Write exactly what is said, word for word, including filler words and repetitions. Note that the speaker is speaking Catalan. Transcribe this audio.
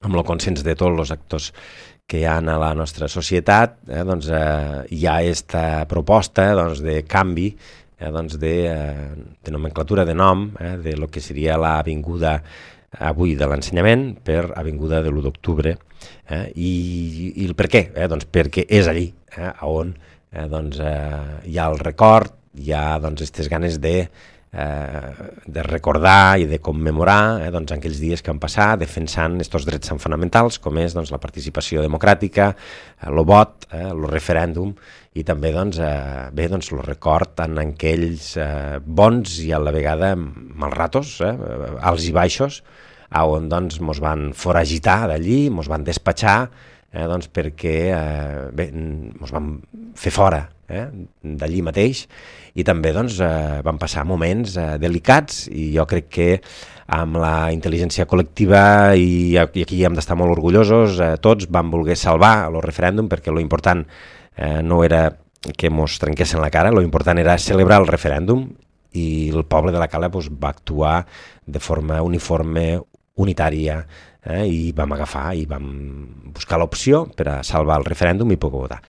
amb el consens de tots els actors que hi ha a la nostra societat, eh, doncs, eh, hi ha aquesta proposta doncs, de canvi, eh, doncs, de, eh, de nomenclatura de nom, eh, de lo que seria l'avinguda avui de l'ensenyament per avinguda de l'u d'octubre. Eh, i, I el per què? Eh, doncs perquè és allí, eh, on eh, doncs, eh, hi ha el record, hi ha doncs, aquestes ganes de, eh, de recordar i de commemorar eh, doncs, aquells dies que han passat defensant aquests drets fonamentals, com és doncs, la participació democràtica, el vot, eh, el referèndum, i també doncs, eh, bé, doncs, el record en aquells eh, bons i a la vegada mal ratos, eh, alts i baixos, on doncs, mos van foragitar d'allí, mos van despatxar, eh, doncs, perquè eh, bé, mos van fer fora eh, d'allí mateix, i també doncs, eh, van passar moments eh, delicats, i jo crec que amb la intel·ligència col·lectiva, i, i aquí hem d'estar molt orgullosos, eh, tots van voler salvar el referèndum, perquè lo important eh, no era que mos trenquessin la cara, lo important era celebrar el referèndum, i el poble de la Cala doncs, va actuar de forma uniforme, unitària, eh, i vam agafar i vam buscar l'opció per a salvar el referèndum i poder votar.